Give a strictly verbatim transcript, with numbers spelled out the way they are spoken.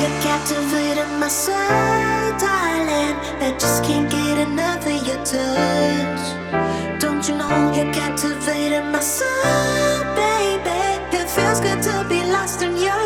You're captivating my soul, darling. I just can't get enough of your touch. Don't you know you're captivating my soul, baby? It feels good to be lost in your